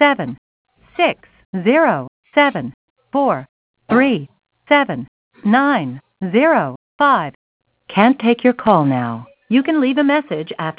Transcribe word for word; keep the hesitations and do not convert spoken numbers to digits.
seven, six, zero, seven, four, three, seven, nine, zero, five. Can't take your call now. You can leave a message after